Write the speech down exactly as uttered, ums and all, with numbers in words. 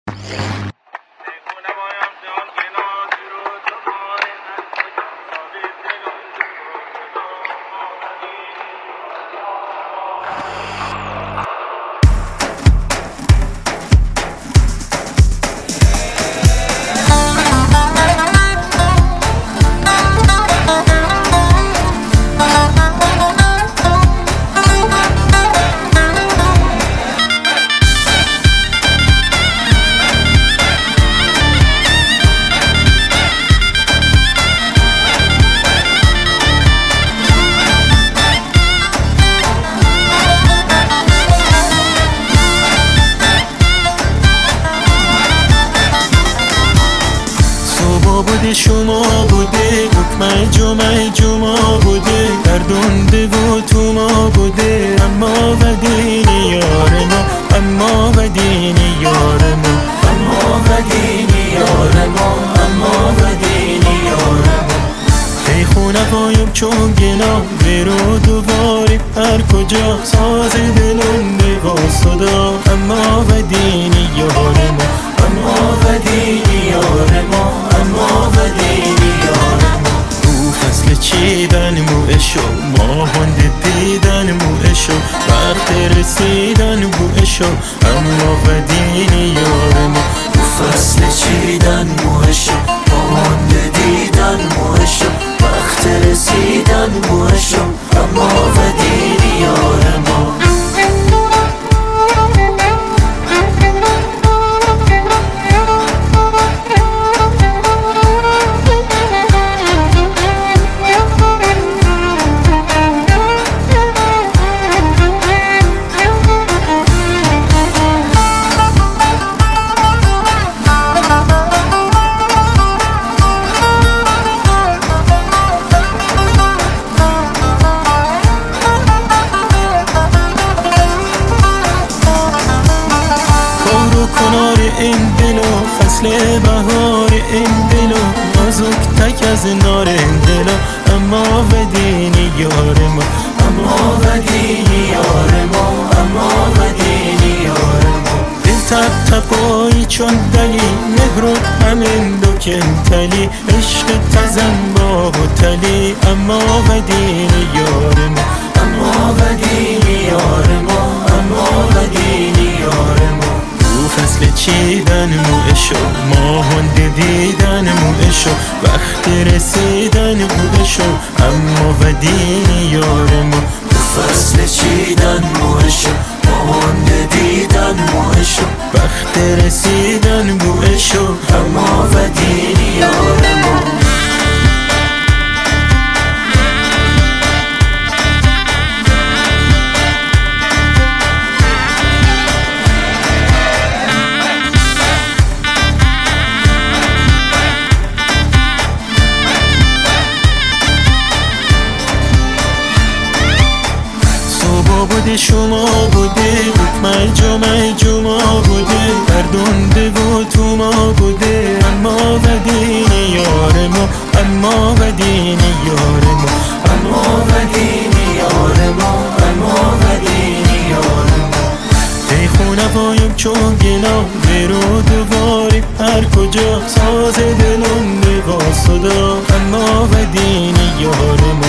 بوده شما بوده حکم جمعه جمعه بوده گردونده و تو ما بوده اما و دین یار ما اما و دین یار ما اما و دین یار ما اما و دین یار ما ای خونه پایم چون گنا برو دوباره هر کجا ساز دلنده و صدا اما و دین یار ما اما و دین یار ما اما و دین یار ما او فصل چیدن موعشو ماهند دیدن موعشو وقت رسیدن بوعشو اما و دین یار ما او فصل چیدن موعشو ماهند دیدن موعشو وقت رسیدن بوعشو اما و دین یار ما کنار این دل و فصل بهار این دل و نازک تک از نار این دل اما و دین یار ما اما و دین یار ما اما و دین یار ما دل تب تپایی چون دلی مهرود همین دو کمتلی عشق تزن با و تلی اما و دین یار ما اما و دین یار ما اما و دین یار ما فصل چیدن موعشو ماهند دیدن موعشو وقت رسیدن بوعشو اما و دین یار ما فصل چیدن موعشو ماهند دیدن موعشو وقت رسیدن بوعشو اما و دین یار ما بوده شما بوده حکم جمعه جمعه بوده گردونده و تو ما بوده اما و دین یار ما اما و دین یار ما اما و دین یار ما اما و دین یار ما ای خونه پایم چون گنا برو دوباره هر کجا ساز دلنده و صدا اما و دین یار ما